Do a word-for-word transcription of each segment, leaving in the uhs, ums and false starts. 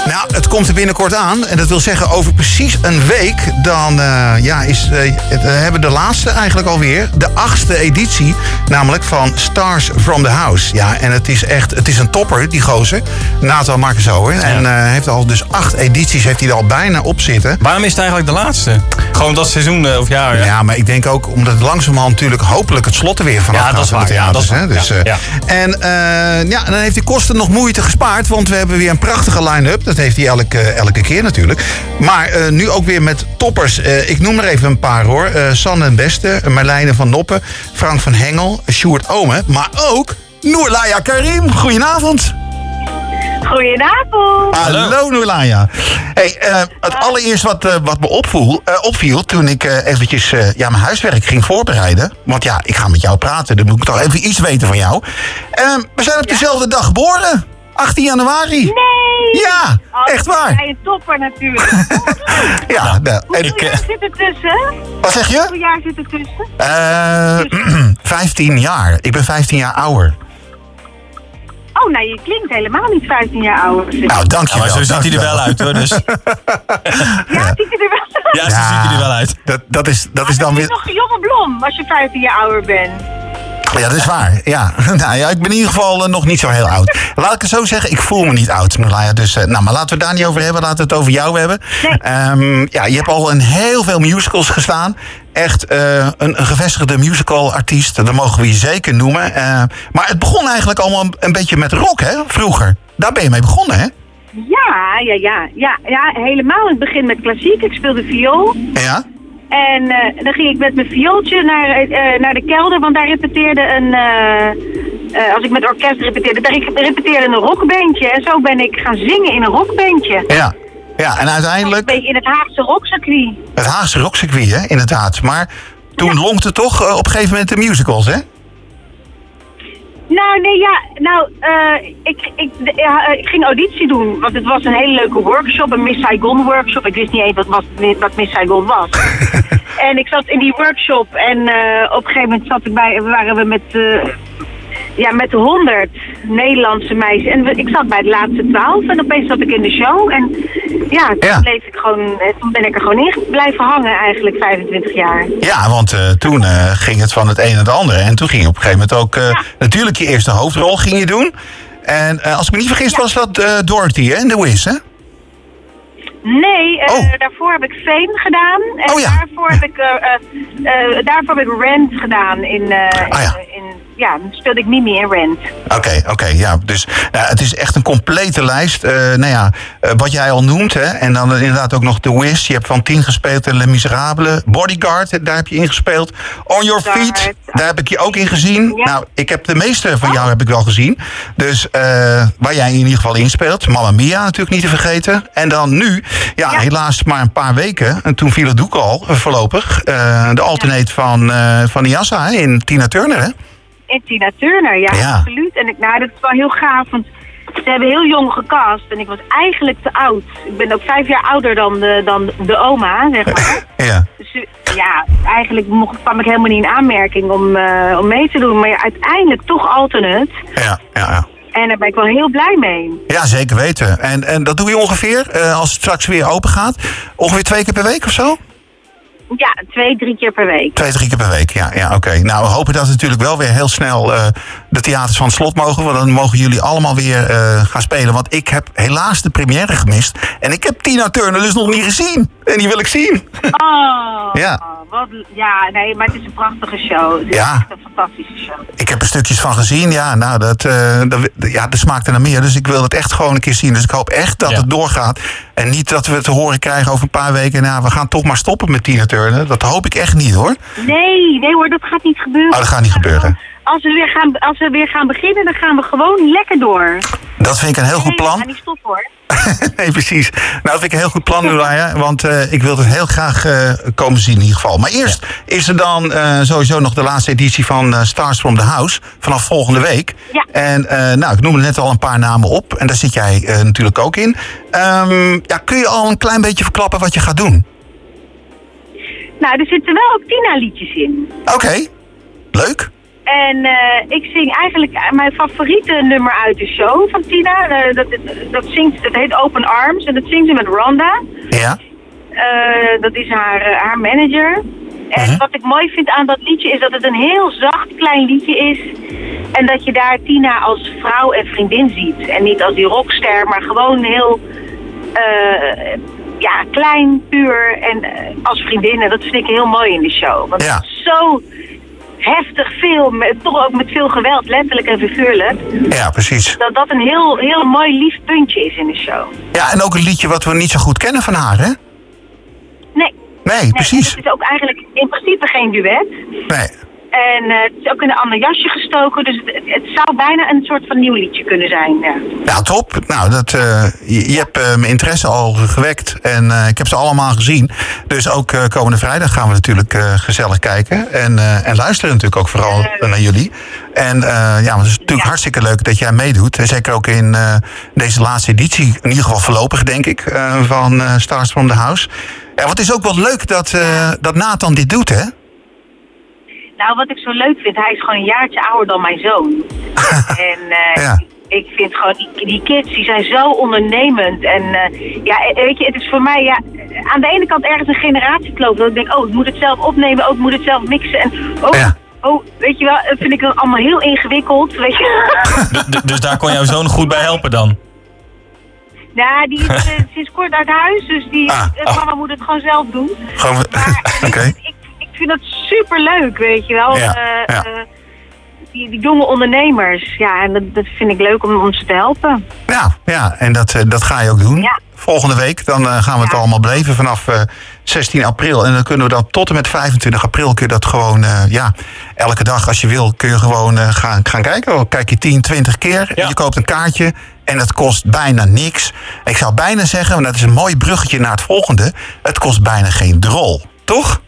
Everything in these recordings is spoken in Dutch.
Nou, het komt er binnenkort aan. En dat wil zeggen, over precies een week... dan uh, ja, is, uh, het, uh, hebben de laatste eigenlijk alweer... de achtste editie, namelijk van Stars from the House. Ja, en het is echt, het is een topper, die gozer. Nathan Markenzoer. Ja. En uh, heeft al dus acht edities, heeft hij er al bijna op zitten. Waarom is het eigenlijk de laatste? Gewoon dat seizoen uh, of jaar? Ja. ja, maar ik denk ook omdat het langzamerhand natuurlijk... hopelijk het slot er weer vanaf ja, gaat. Dat is waar, ja, dat is waar. Dus, ja, uh, ja. En, uh, ja, en dan heeft hij kosten nog moeite gespaard... want we hebben weer een prachtige line-up. Dat heeft hij elke, elke keer natuurlijk. Maar uh, nu ook weer met toppers. Uh, ik noem er even een paar hoor. Uh, Sanne en Beste, Marlijne van Noppen... Frank van Hengel, Sjoerd Ome... maar ook Noorlaya Karim. Goedenavond. Goedenavond. Hallo Noorlaya. Hey, uh, het allereerst wat, uh, wat me opvoel, uh, opviel toen ik uh, eventjes uh, ja, mijn huiswerk ging voorbereiden. Want ja, ik ga met jou praten, dan moet ik toch even iets weten van jou. Uh, we zijn op dezelfde dag geboren. achttien januari. Nee! Ja, oh, echt waar. Jij een topper natuurlijk. ja, nou, Hoeveel ik, jaar zit er tussen? Wat zeg je? Hoeveel jaar zit er tussen? Uh, vijftien jaar. Ik ben vijftien jaar ouder. Oh, nou, je klinkt helemaal niet vijftien jaar ouder. Nou, dankjewel. Ja, maar zo ziet hij er wel uit, hoor. Dus. ja, ziet hij er wel uit? Ja, zo ja, ziet hij er wel uit. Dat, dat is, dat is dan weer... Je bent nog een jonge blom als je vijftien jaar ouder bent. Ja, dat is waar. Ja. Nou ja, ik ben in ieder geval uh, nog niet zo heel oud. Laat ik het zo zeggen, ik voel me niet oud, Noorlaya. Dus, uh, nou, maar laten we het daar niet over hebben. Laten we het over jou hebben. Nee. Um, ja, je hebt al in heel veel musicals gestaan. Echt uh, een, een gevestigde musicalartiest. Dat mogen we je zeker noemen. Uh, maar het begon eigenlijk allemaal een, een beetje met rock, hè? Vroeger. Daar ben je mee begonnen, hè? Ja, ja, ja. Ja, ja helemaal in het begin met klassiek. Ik speelde viool. Ja? En uh, dan ging ik met mijn viooltje naar, uh, naar de kelder, want daar repeteerde een... Uh, uh, als ik met orkest repeteerde, daar repeteerde een rockbandje. En zo ben ik gaan zingen in een rockbandje. Ja. Ja, en uiteindelijk... Een beetje in het Haagse rockcircuit. Het Haagse rockcircuit, hè? Inderdaad. Maar toen ja. lonkte toch uh, op een gegeven moment de musicals, hè? Nou, nee, ja, nou, uh, ik, ik, uh, ik ging auditie doen, want het was een hele leuke workshop, een Miss Saigon workshop. Ik wist niet eens wat, wat, wat Miss Saigon was. En ik zat in die workshop en uh, op een gegeven moment zat ik bij, waren we met, uh, ja, met honderd Nederlandse meisjes. En we, ik zat bij de laatste twaalf en opeens zat ik in de show. En ja, toen, ja. Bleef ik gewoon, toen ben ik er gewoon in blijven hangen eigenlijk, vijfentwintig jaar. Ja, want uh, toen uh, ging het van het een naar het andere. En toen ging je op een gegeven moment ook uh, ja. natuurlijk je eerste hoofdrol ging je doen. En uh, als ik me niet vergis ja. was dat uh, Dorothy, hè, in The Wiz, hè? Nee, uh, oh. daarvoor heb ik Fame gedaan. En oh, ja. daarvoor, heb ik, uh, uh, uh, daarvoor heb ik Rent gedaan. In, uh, ah, ja. in, in, ja, dan speelde ik Mimi in Rent. Oké, okay, oké, okay, ja. Dus uh, het is echt een complete lijst. Uh, nou ja, uh, wat jij al noemt, hè. En dan inderdaad ook nog The Wiz. Je hebt Van Tien gespeeld in Les Miserables. Bodyguard, daar heb je in gespeeld. On Your Feet, daar heb ik je ook in gezien. Ja. Nou, ik heb de meeste van jou heb ik wel gezien. Dus uh, waar jij in ieder geval in speelt. Mamma Mia natuurlijk niet te vergeten. En dan nu, ja, ja. helaas maar een paar weken. En toen viel het doek al, voorlopig. Uh, de alternate ja. van, uh, van Iassa in Tina Turner, hè? In Tina Turner, ja, ja. absoluut. En ik, nou, dat is wel heel gaaf, want ze hebben heel jong gecast en ik was eigenlijk te oud. Ik ben ook vijf jaar ouder dan de, dan de oma, zeg maar. ja. Dus ja, eigenlijk mocht, kwam ik helemaal niet in aanmerking om, uh, om mee te doen. Maar ja, uiteindelijk toch alternate. Ja, ja, ja. En daar ben ik wel heel blij mee. Ja, zeker weten. En, en dat doe je ongeveer, uh, als het straks weer open gaat, ongeveer twee keer per week of zo? Ja, twee, drie keer per week. Twee, drie keer per week, ja, ja oké. Okay. Nou, we hopen dat natuurlijk wel weer heel snel uh, de theaters van het slot mogen. Want dan mogen jullie allemaal weer uh, gaan spelen. Want ik heb helaas de première gemist. En ik heb Tina Turner dus nog niet gezien. En die wil ik zien. Oh, ja. Wat, ja, nee, maar het is een prachtige show. Het is ja. echt een fantastische show. Ik heb er stukjes van gezien, ja. Nou, dat, uh, dat, ja, dat smaakte naar meer. Dus ik wil het echt gewoon een keer zien. Dus ik hoop echt dat ja. het doorgaat. En niet dat we het te horen krijgen over een paar weken. Nou, we gaan toch maar stoppen met Tina Turner. Dat hoop ik echt niet, hoor. Nee, nee hoor, dat gaat niet gebeuren. Oh, dat gaat niet gebeuren. Als we weer gaan, als we weer gaan beginnen, dan gaan we gewoon lekker door. Dat vind ik een heel nee, goed plan. We gaan niet stoppen, hoor. Nee, precies. Nou, dat vind ik een heel goed plan, Noorlaya. Want uh, ik wil het heel graag uh, komen zien in ieder geval. Maar eerst ja. is er dan uh, sowieso nog de laatste editie van uh, Stars from the House. Vanaf volgende week. Ja. En uh, nou, ik noemde net al een paar namen op. En daar zit jij uh, natuurlijk ook in. Um, ja, kun je al een klein beetje verklappen wat je gaat doen? Nou, er zitten wel ook Tina-liedjes in. Oké, okay. Leuk. En uh, ik zing eigenlijk mijn favoriete nummer uit de show van Tina. Uh, dat, dat, dat, zingt, dat heet Open Arms en dat zingt ze met Rhonda. Ja. Uh, dat is haar, uh, haar manager. En uh-huh. wat ik mooi vind aan dat liedje is dat het een heel zacht klein liedje is. En dat je daar Tina als vrouw en vriendin ziet. En niet als die rockster, maar gewoon heel uh, ja, klein, puur en uh, als vriendin. En dat vind ik heel mooi in de show. Want ja. het is zo heftig veel, met, toch ook met veel geweld, letterlijk en figuurlijk. Ja, precies. Dat dat een heel, heel mooi lief puntje is in de show. Ja, en ook een liedje wat we niet zo goed kennen van haar, hè? Nee. Nee, nee precies. Het is ook eigenlijk in principe geen duet. Nee. En uh, het is ook in een ander jasje gestoken, dus het, het zou bijna een soort van nieuw liedje kunnen zijn. Ja, ja top. Nou, dat, uh, je, je hebt uh, mijn interesse al gewekt en uh, ik heb ze allemaal gezien. Dus ook uh, komende vrijdag gaan we natuurlijk uh, gezellig kijken. En, uh, en luisteren natuurlijk ook vooral uh, naar jullie. En uh, ja, want het is natuurlijk ja. hartstikke leuk dat jij meedoet. En zeker ook in uh, deze laatste editie, in ieder geval voorlopig denk ik, uh, van uh, Stars from the House. Ja, wat is ook wel leuk dat, uh, dat Nathan dit doet, hè? Nou, wat ik zo leuk vind, hij is gewoon een jaartje ouder dan mijn zoon. en uh, ja. ik vind gewoon, die, die kids, die zijn zo ondernemend. En uh, ja, weet je, het is voor mij, ja, aan de ene kant ergens een generatiekloof. Dat ik denk, oh, ik moet het zelf opnemen, ook moet het zelf mixen. En oh, ja. oh weet je wel, dat vind ik dan allemaal heel ingewikkeld, weet je. dus, dus daar kon jouw zoon goed bij helpen dan? Nou, die is uh, sinds kort uit huis, dus die, ah, uh, mama oh. moet het gewoon zelf doen. Gewoon, oké. Okay. Ik vind dat super leuk, weet je wel. Ja, uh, ja. Uh, die, die jonge ondernemers, ja, en dat, dat vind ik leuk om, om ze te helpen. Ja, ja en dat, uh, dat ga je ook doen. Ja. Volgende week, dan uh, gaan we het ja. allemaal beleven vanaf uh, zestien april. En dan kunnen we dan tot en met vijfentwintig april kun je dat gewoon, uh, ja, elke dag als je wil, kun je gewoon uh, gaan, gaan kijken. Dan kijk je tien, twintig keer, ja. je koopt een kaartje en dat kost bijna niks. Ik zou bijna zeggen, want dat is een mooi bruggetje naar het volgende, het kost bijna geen drol, toch?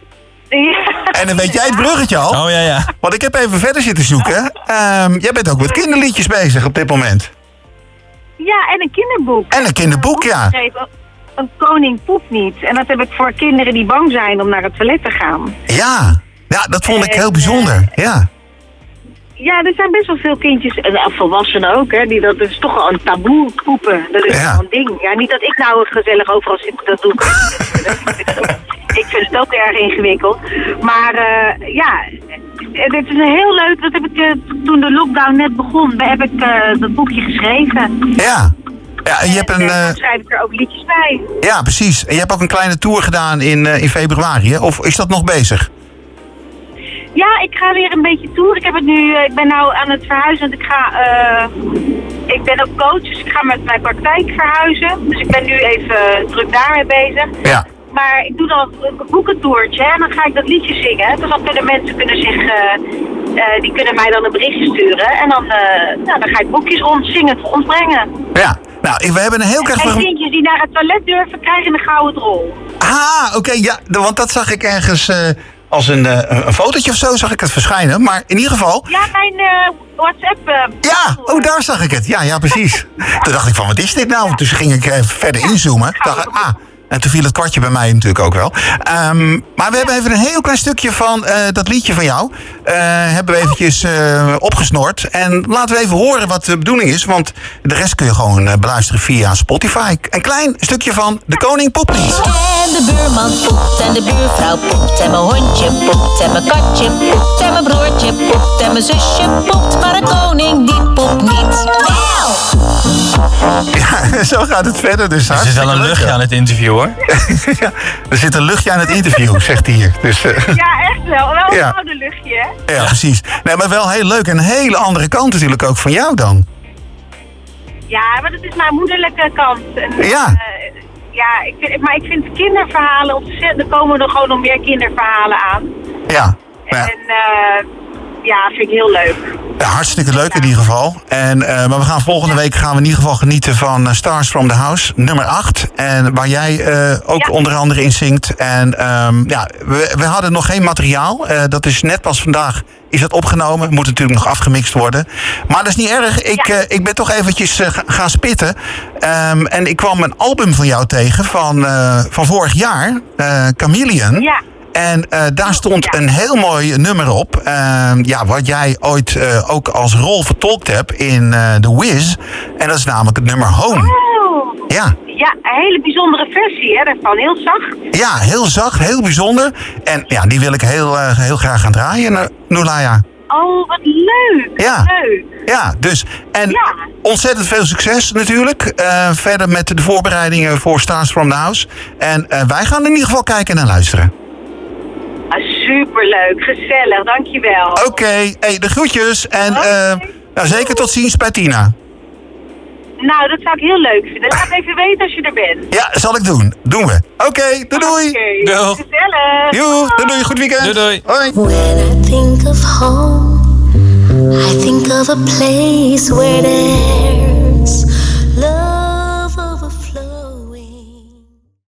Ja. En dan weet jij het bruggetje al. Oh ja, ja. Want ik heb even verder zitten zoeken. Um, jij bent ook met kinderliedjes bezig op dit moment. Ja, en een kinderboek. En een kinderboek, ja. Een koning poept niet. En dat heb ik voor kinderen die bang zijn om naar het toilet te gaan. Ja, ja dat vond ik heel bijzonder. Ja. Ja, er zijn best wel veel kindjes, en volwassenen ook, hè, die dat is toch wel een taboe poepen. Dat is ja. wel een ding. Ja, niet dat ik nou gezellig overal zit, dat doe ik. Ik vind het ook erg ingewikkeld. Maar uh, ja, dit is een heel leuk, dat heb ik uh, toen de lockdown net begon, heb ik uh, dat boekje geschreven. Ja. Ja, en je hebt een. Uh, dan schrijf ik er ook liedjes bij. Ja, precies. En je hebt ook een kleine tour gedaan in, uh, in februari, hè? Of is dat nog bezig? Ja, ik ga weer een beetje tour. Ik heb het nu, uh, ik ben nou aan het verhuizen. Want ik ga, uh, ik ben ook coach, dus ik ga met mijn praktijk verhuizen. Dus ik ben nu even druk daarmee bezig. Ja. Maar ik doe dan een boekentoertje en dan ga ik dat liedje zingen. Dus dan kunnen mensen kunnen zich, uh, uh, die kunnen mij dan een berichtje sturen. En dan, uh, nou, dan ga ik boekjes rond zingend rondbrengen. Ja, nou, we hebben een heel krachtig... En kindjes die naar het toilet durven, krijgen een gouden rol. Ah, oké, okay, ja, want dat zag ik ergens... Uh... Als een, uh, een fotootje of zo zag ik het verschijnen. Maar in ieder geval... Ja, mijn uh, WhatsApp... Uh, ja, oh, daar zag ik het. Ja, ja, precies. Toen dacht ik van, wat is dit nou? Dus ging ik even verder ja, inzoomen. Dacht ik, ah, en toen viel het kwartje bij mij natuurlijk ook wel. Um, maar we hebben even een heel klein stukje van uh, dat liedje van jou. Uh, hebben we eventjes uh, opgesnort. En laten we even horen wat de bedoeling is. Want de rest kun je gewoon uh, beluisteren via Spotify. Een klein stukje van De Koning Poept Niet. En de buurman poept en de buurvrouw poept. En mijn hondje poept en mijn katje poept. En mijn broertje poept en mijn zusje poept. Maar de koning die poept niet. Ja, zo gaat het verder. Dus er zit wel een luchtje aan het interview, hoor. Ja, er zit een luchtje aan het interview, zegt hij hier. Dus, uh, ja, echt wel. Wel een ja. oude luchtje, hè? Ja, precies. Nee, maar wel heel leuk. En een hele andere kant natuurlijk ook van jou dan. Ja, maar dat is mijn moederlijke kant. En, ja. Uh, ja, ik vind, maar ik vind kinderverhalen ontzettend... Er komen er gewoon nog meer kinderverhalen aan. Ja. ja. En... Uh, Ja, vind ik heel leuk. Ja, hartstikke leuk in ieder geval. En, uh, maar we gaan volgende week gaan we in ieder geval genieten van uh, Stars from the House, nummer acht. En waar jij uh, ook ja. onder andere in zingt. En um, ja, we, we hadden nog geen materiaal. Uh, dat is net pas vandaag is het opgenomen. Moet natuurlijk nog afgemixt worden. Maar dat is niet erg. Ik, ja. uh, ik ben toch eventjes uh, gaan spitten. Um, en ik kwam een album van jou tegen van, uh, van vorig jaar. Uh, Chameleon. Ja. En uh, daar stond ja. een heel mooi nummer op. Uh, ja, wat jij ooit uh, ook als rol vertolkt hebt in uh, The Wiz. En dat is namelijk het nummer Home. Oh. Ja. Ja, een hele bijzondere versie hè, daarvan. Heel zacht. Ja, heel zacht, heel bijzonder. En ja, die wil ik heel, uh, heel graag gaan draaien, uh, Noulaya. Oh, wat leuk. Ja. Leuk. Ja, dus. En Ja. ontzettend veel succes natuurlijk. Uh, verder met de voorbereidingen voor Stars from the House. En uh, wij gaan in ieder geval kijken en luisteren. Ah, superleuk, gezellig, dankjewel. Oké, okay. Hey, de groetjes. En Okay. uh, nou, zeker tot ziens bij Tina. Nou, dat zou ik heel leuk vinden. Laat even weten als je er bent. Ja, zal ik doen. Doen we. Oké, okay, doei doei. Okay. Doeg. Gezellig. Joe, doei doei. Goed weekend. Doei doei. Hoi. When I think of home, I think of a place where there